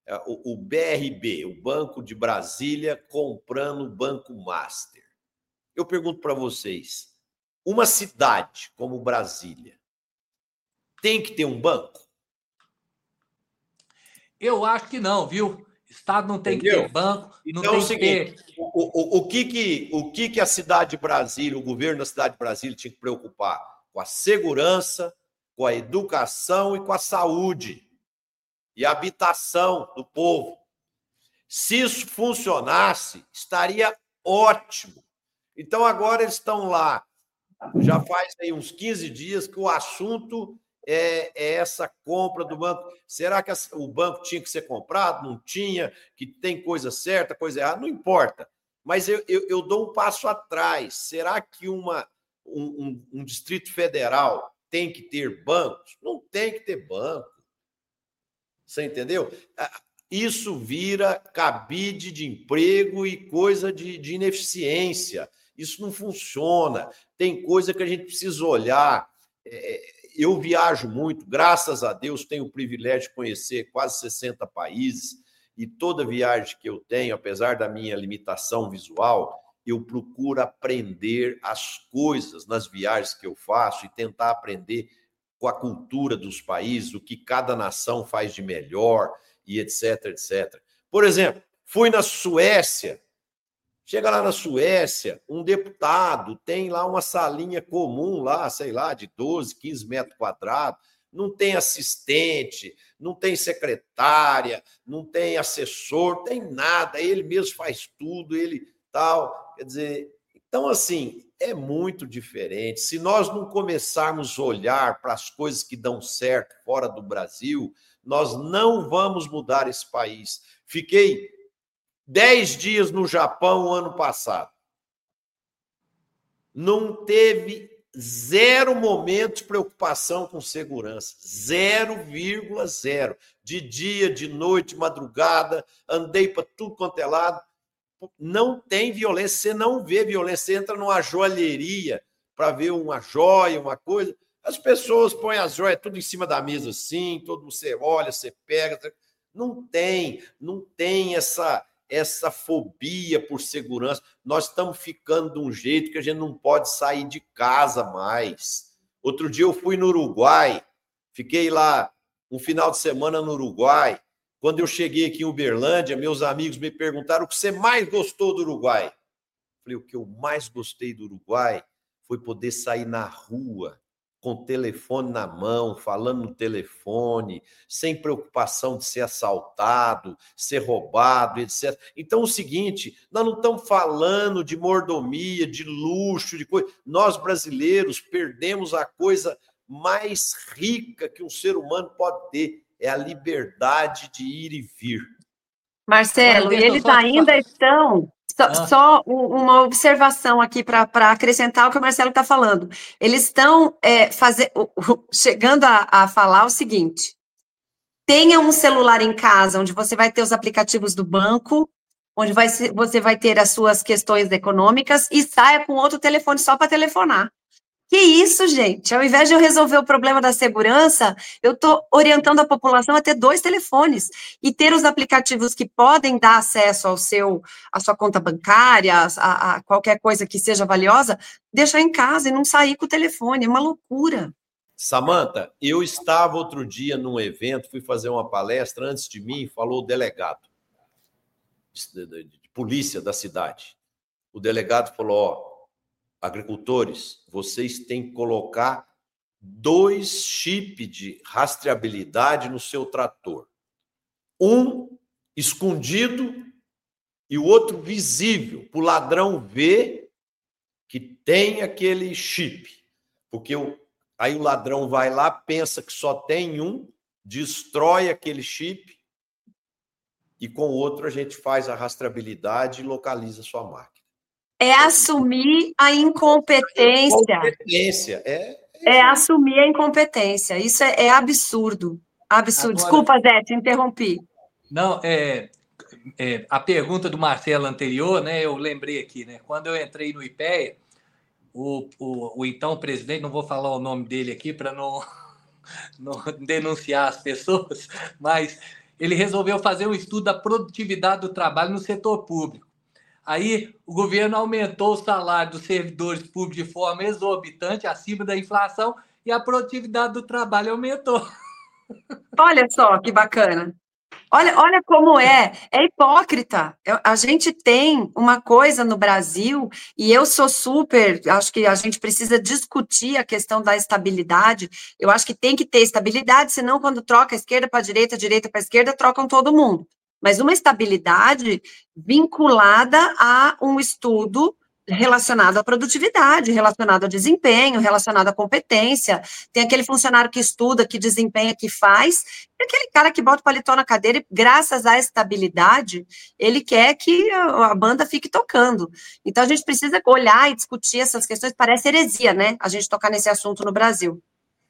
o, o B R B, o Banco de Brasília, comprando o Banco Master. Eu pergunto para vocês, uma cidade como Brasília tem que ter um banco? Eu acho que não, viu? Estado não tem Entendeu? que ter banco, então, não tem é o seguinte, que ter... O, o, o, que que, o que que a cidade de Brasília, o governo da cidade de Brasília tinha que preocupar? Com a segurança, com a educação e com a saúde e a habitação do povo. Se isso funcionasse, estaria ótimo. Então, agora eles estão lá, já faz aí uns quinze dias que o assunto é, é essa compra do banco. Será que o banco tinha que ser comprado? Não tinha? Que tem coisa certa, coisa errada? Não importa. Mas eu, eu, eu dou um passo atrás. Será que uma, um, um, um Distrito Federal tem que ter bancos? Não tem que ter banco. Você entendeu? Isso vira cabide de emprego e coisa de, de ineficiência. Isso não funciona. Tem coisa que a gente precisa olhar. Eu viajo muito, graças a Deus, tenho o privilégio de conhecer quase sessenta países, e toda viagem que eu tenho, apesar da minha limitação visual, eu procuro aprender as coisas nas viagens que eu faço e tentar aprender com a cultura dos países, o que cada nação faz de melhor, e etc, etcétera. Por exemplo, fui na Suécia, chega lá na Suécia, um deputado tem lá uma salinha comum, lá, sei lá, de doze, quinze metros quadrados, não tem assistente, não tem secretária, não tem assessor, não tem nada, ele mesmo faz tudo, ele tal, quer dizer, então assim, é muito diferente. Se nós não começarmos a olhar para as coisas que dão certo fora do Brasil, nós não vamos mudar esse país. Fiquei dez dias no Japão ano passado. Não teve zero momento de preocupação com segurança. Zero vírgula zero. De dia, de noite, de madrugada, andei para tudo quanto é lado. Não tem violência, você não vê violência. Você entra numa joalheria para ver uma joia, uma coisa. As pessoas põem as joias tudo em cima da mesa assim, todo você olha, você pega. Não tem, não tem essa, essa fobia por segurança. Nós estamos ficando de um jeito que a gente não pode sair de casa mais. Outro dia eu fui no Uruguai, fiquei lá um final de semana no Uruguai. Quando eu cheguei aqui em Uberlândia, meus amigos me perguntaram o que você mais gostou do Uruguai. Eu falei, o que eu mais gostei do Uruguai foi poder sair na rua, com o telefone na mão, falando no telefone, sem preocupação de ser assaltado, ser roubado, etcétera. Então, é o seguinte, nós não estamos falando de mordomia, de luxo, de coisa. Nós, brasileiros, perdemos a coisa mais rica que um ser humano pode ter, é a liberdade de ir e vir. Marcelo, e eles ainda estão... Só, ah. só uma observação aqui para acrescentar o que o Marcelo está falando. Eles estão é, fazer, chegando a, a falar o seguinte: tenha um celular em casa onde você vai ter os aplicativos do banco, onde vai ser, você vai ter as suas questões econômicas, e saia com outro telefone só para telefonar. Que isso, gente? Ao invés de eu resolver o problema da segurança, eu estou orientando a população a ter dois telefones e ter os aplicativos que podem dar acesso ao seu, à sua conta bancária, a, a qualquer coisa que seja valiosa, deixar em casa e não sair com o telefone. É uma loucura. Samanta, eu estava outro dia num evento, fui fazer uma palestra, antes de mim falou o delegado de, de, de polícia da cidade. O delegado falou, ó, agricultores, vocês têm que colocar dois chips de rastreabilidade no seu trator. Um escondido e o outro visível, para o ladrão ver que tem aquele chip. Porque o, aí o ladrão vai lá, pensa que só tem um, destrói aquele chip e com o outro a gente faz a rastreabilidade e localiza a sua máquina. É assumir a incompetência. Incompetência, é. É, é assumir a incompetência. Isso é, é absurdo. Absurdo. Agora, desculpa, Zé, te interrompi. Não, é, é, a pergunta do Marcelo anterior, né? Eu lembrei aqui, né? Quando eu entrei no IPEA, o, o, o então presidente, não vou falar o nome dele aqui para não, não denunciar as pessoas, mas ele resolveu fazer um estudo da produtividade do trabalho no setor público. Aí o governo aumentou o salário dos servidores públicos de forma exorbitante, acima da inflação, e a produtividade do trabalho aumentou. Olha só que bacana. Olha, olha como é, é hipócrita. Eu, a gente tem uma coisa no Brasil, e eu sou super, acho que a gente precisa discutir a questão da estabilidade. Eu acho que tem que ter estabilidade, senão quando troca a esquerda para a direita, a direita para a esquerda, trocam todo mundo. Mas uma estabilidade vinculada a um estudo relacionado à produtividade, relacionado ao desempenho, relacionado à competência. Tem aquele funcionário que estuda, que desempenha, que faz, e aquele cara que bota o paletó na cadeira e, graças à estabilidade, ele quer que a banda fique tocando. Então, a gente precisa olhar e discutir essas questões. Parece heresia, né? A gente tocar nesse assunto no Brasil.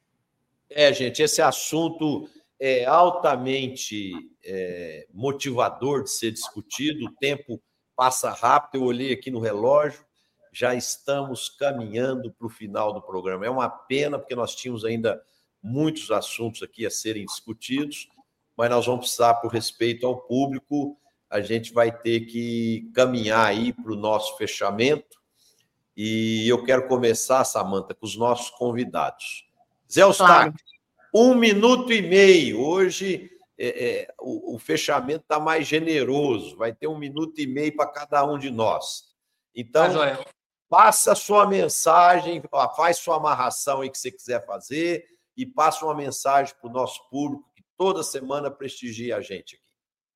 É, gente, esse assunto é altamente é, motivador de ser discutido. O tempo passa rápido. Eu olhei aqui no relógio, já estamos caminhando para o final do programa. É uma pena, porque nós tínhamos ainda muitos assuntos aqui a serem discutidos, mas nós vamos precisar, por respeito ao público, a gente vai ter que caminhar aí para o nosso fechamento. E eu quero começar, Samanta, com os nossos convidados. Zé Eustáquio, claro. Um minuto e meio. Hoje é, é, o, o fechamento está mais generoso, vai ter um minuto e meio para cada um de nós. Então, ah, passa a sua mensagem, faz sua amarração aí que você quiser fazer e passa uma mensagem para o nosso público que toda semana prestigia a gente aqui.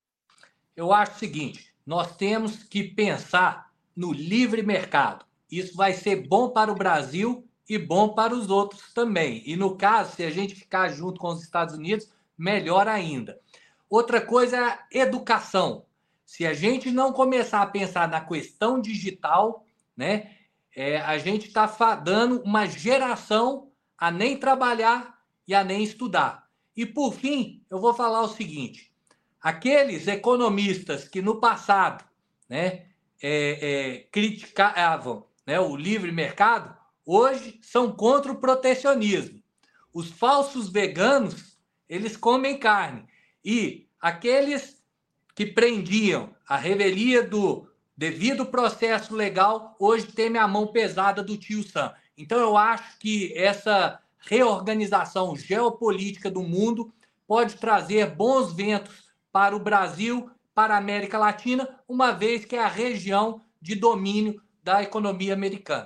Eu acho o seguinte, nós temos que pensar no livre mercado. Isso vai ser bom para o Brasil e bom para os outros também. E, no caso, se a gente ficar junto com os Estados Unidos, melhor ainda. Outra coisa é a educação. Se a gente não começar a pensar na questão digital, né, é, a gente está fadando uma geração a nem trabalhar e a nem estudar. E, por fim, eu vou falar o seguinte, aqueles economistas que no passado, né, é, é, criticavam, né, o livre mercado, hoje são contra o protecionismo. Os falsos veganos, eles comem carne. E aqueles que prendiam a revelia do devido processo legal, hoje temem a mão pesada do tio Sam. Então, eu acho que essa reorganização geopolítica do mundo pode trazer bons ventos para o Brasil, para a América Latina, uma vez que é a região de domínio da economia americana.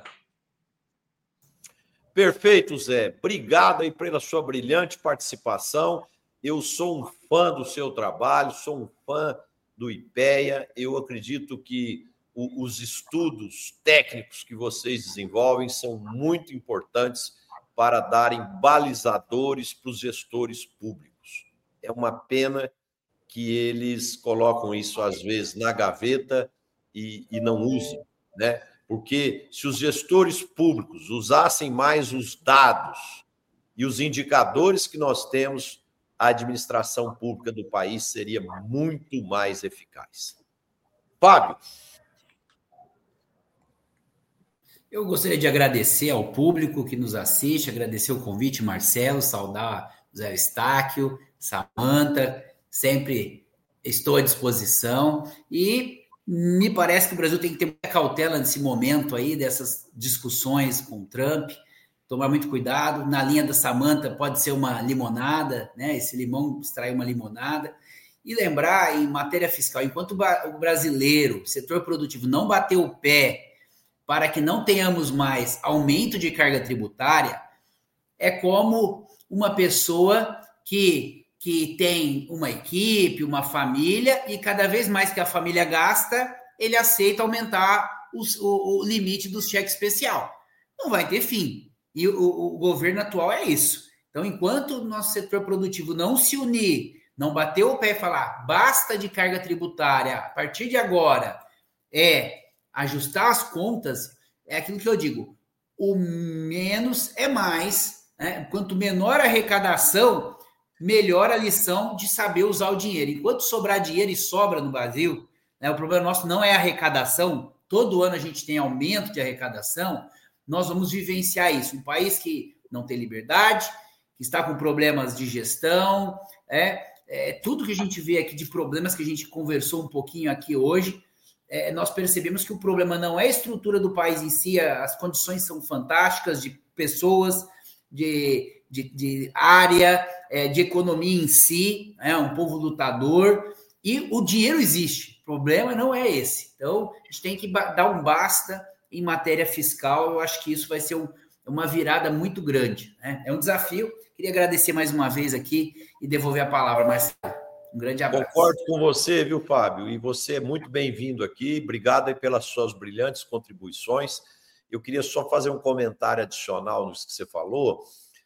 Perfeito, Zé. Obrigado aí pela sua brilhante participação. Eu sou um fã do seu trabalho, sou um fã do IPEA. Eu acredito que o, os estudos técnicos que vocês desenvolvem são muito importantes para darem balizadores para os gestores públicos. É uma pena que eles colocam isso, às vezes, na gaveta e, e não usem, né? Porque se os gestores públicos usassem mais os dados e os indicadores que nós temos, a administração pública do país seria muito mais eficaz. Fábio. Eu gostaria de agradecer ao público que nos assiste, agradecer o convite, Marcelo, saudar o Zé Eustáquio, Samanta, sempre estou à disposição e me parece que o Brasil tem que ter muita cautela nesse momento aí, dessas discussões com o Trump, tomar muito cuidado. Na linha da Samanta pode ser uma limonada, né? Esse limão extrai uma limonada. E lembrar, em matéria fiscal, enquanto o brasileiro, o setor produtivo, não bater o pé para que não tenhamos mais aumento de carga tributária, é como uma pessoa que... que tem uma equipe, uma família, e cada vez mais que a família gasta, ele aceita aumentar os, o, o limite do cheque especial. Não vai ter fim. E o, o governo atual é isso. Então, enquanto o nosso setor produtivo não se unir, não bater o pé e falar, basta de carga tributária, a partir de agora, é ajustar as contas, é aquilo que eu digo, o menos é mais, né? Quanto menor a arrecadação, melhor a lição de saber usar o dinheiro. Enquanto sobrar dinheiro e sobra no Brasil, né, o problema nosso não é a arrecadação, todo ano a gente tem aumento de arrecadação, nós vamos vivenciar isso. Um país que não tem liberdade, que está com problemas de gestão, é, é, tudo que a gente vê aqui de problemas que a gente conversou um pouquinho aqui hoje, é, nós percebemos que o problema não é a estrutura do país em si, as condições são fantásticas de pessoas, de, de, de área, é, de economia em si, é um povo lutador, e o dinheiro existe, o problema não é esse. Então, a gente tem que dar um basta em matéria fiscal, eu acho que isso vai ser um, uma virada muito grande, né? É um desafio. Queria agradecer mais uma vez aqui e devolver a palavra, Marcelo. Um grande abraço. Concordo com você, viu, Fábio? E você é muito bem-vindo aqui. Obrigado aí pelas suas brilhantes contribuições. Eu queria só fazer um comentário adicional nisso que você falou.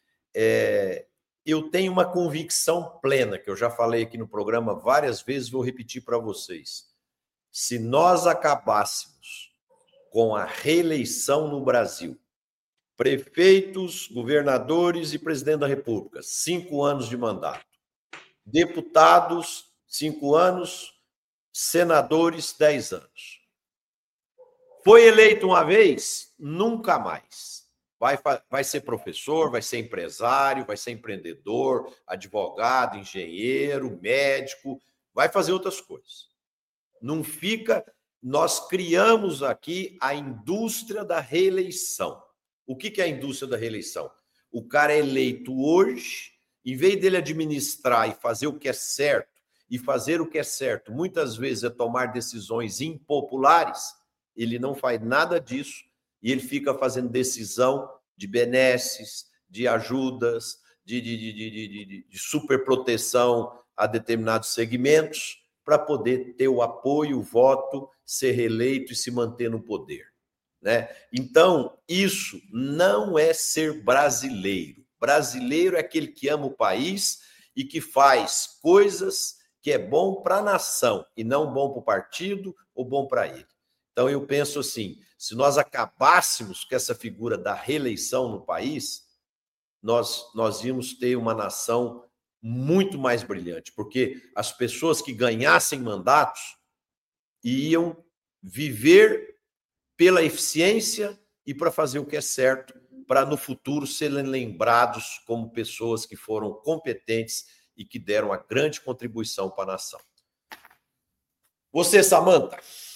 É, eu tenho uma convicção plena, que eu já falei aqui no programa várias vezes, vou repetir para vocês. Se nós acabássemos com a reeleição no Brasil, prefeitos, governadores e presidente da República, cinco anos de mandato, deputados, cinco anos, senadores, dez anos. Foi eleito uma vez? Nunca mais. Vai, vai ser professor, vai ser empresário, vai ser empreendedor, advogado, engenheiro, médico, vai fazer outras coisas. Não fica... Nós criamos aqui a indústria da reeleição. O que é a indústria da reeleição? O cara é eleito hoje, em vez dele administrar e fazer o que é certo, e fazer o que é certo, muitas vezes é tomar decisões impopulares, ele não faz nada disso, e ele fica fazendo decisão de benesses, de ajudas, de, de, de, de, de, de superproteção a determinados segmentos, para poder ter o apoio, o voto, ser reeleito e se manter no poder, né? Então, isso não é ser brasileiro. Brasileiro é aquele que ama o país e que faz coisas que é bom para a nação e não bom para o partido ou bom para ele. Então, eu penso assim, se nós acabássemos com essa figura da reeleição no país, nós, nós íamos ter uma nação muito mais brilhante, porque as pessoas que ganhassem mandatos iam viver pela eficiência e para fazer o que é certo, para no futuro serem lembrados como pessoas que foram competentes e que deram uma grande contribuição para a nação. Você, Samantha?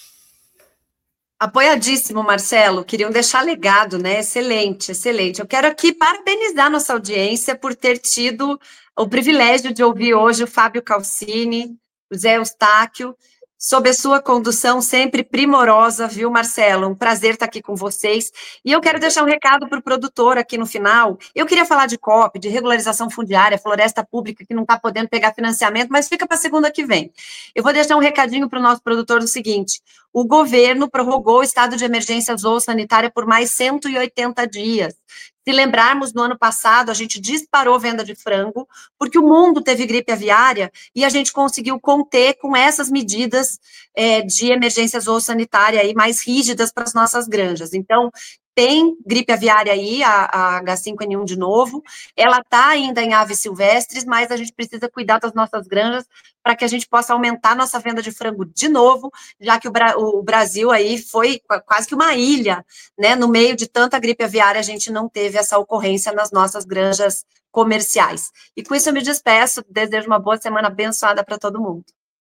Apoiadíssimo, Marcelo. Queriam deixar legado, né? Excelente, excelente. Eu quero aqui parabenizar nossa audiência por ter tido o privilégio de ouvir hoje o Fábio Calcini, o Zé Eustáquio, sob a sua condução sempre primorosa, viu, Marcelo? Um prazer estar aqui com vocês. E eu quero deixar um recado para o produtor aqui no final. Eu queria falar de C O P, de regularização fundiária, floresta pública que não está podendo pegar financiamento, mas fica para a segunda que vem. Eu vou deixar um recadinho para o nosso produtor do seguinte: o governo prorrogou o estado de emergência zoossanitária por mais cento e oitenta dias. Se lembrarmos, no ano passado, a gente disparou venda de frango, porque o mundo teve gripe aviária e a gente conseguiu conter com essas medidas é, de emergência zoossanitária aí mais rígidas para as nossas granjas. Então, tem gripe aviária aí, a, a H cinco N um de novo, ela está ainda em aves silvestres, mas a gente precisa cuidar das nossas granjas para que a gente possa aumentar nossa venda de frango de novo, já que o, Bra o Brasil aí foi quase que uma ilha, né? No meio de tanta gripe aviária, a gente não teve essa ocorrência nas nossas granjas comerciais. E com isso eu me despeço, desejo uma boa semana abençoada para todo mundo.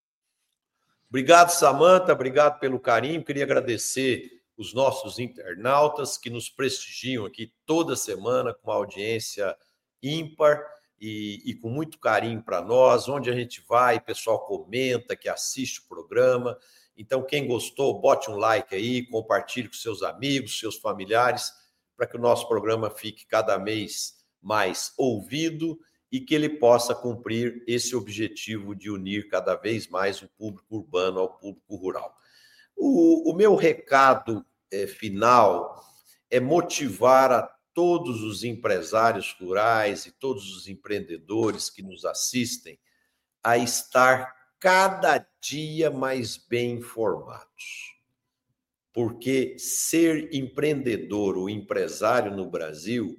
Obrigado, Samantha, obrigado pelo carinho, queria agradecer os nossos internautas que nos prestigiam aqui toda semana com uma audiência ímpar e, e com muito carinho para nós. Onde a gente vai, o pessoal comenta, que assiste o programa. Então, quem gostou, bote um like aí, compartilhe com seus amigos, seus familiares, para que o nosso programa fique cada mês mais ouvido e que ele possa cumprir esse objetivo de unir cada vez mais o público urbano ao público rural. O, o meu recado é, final é motivar a todos os empresários rurais e todos os empreendedores que nos assistem a estar cada dia mais bem informados. Porque ser empreendedor ou empresário no Brasil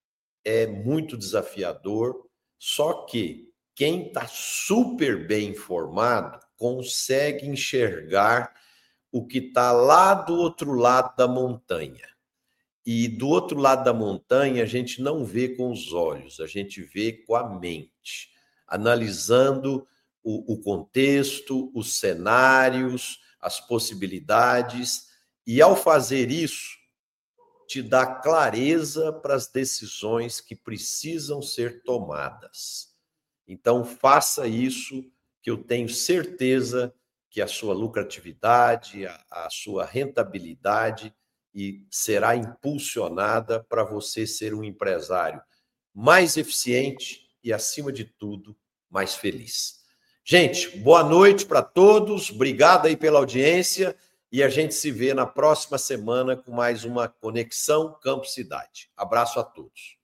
é muito desafiador, só que quem está super bem informado consegue enxergar o que está lá do outro lado da montanha. E do outro lado da montanha, a gente não vê com os olhos, a gente vê com a mente. analisando o, o contexto, os cenários, as possibilidades, e ao fazer isso, te dá clareza para as decisões que precisam ser tomadas. Então, faça isso, que eu tenho certeza que a sua lucratividade, a, a sua rentabilidade e será impulsionada para você ser um empresário mais eficiente e, acima de tudo, mais feliz. Gente, boa noite para todos, obrigado aí pela audiência e a gente se vê na próxima semana com mais uma Conexão Campo Cidade. Abraço a todos.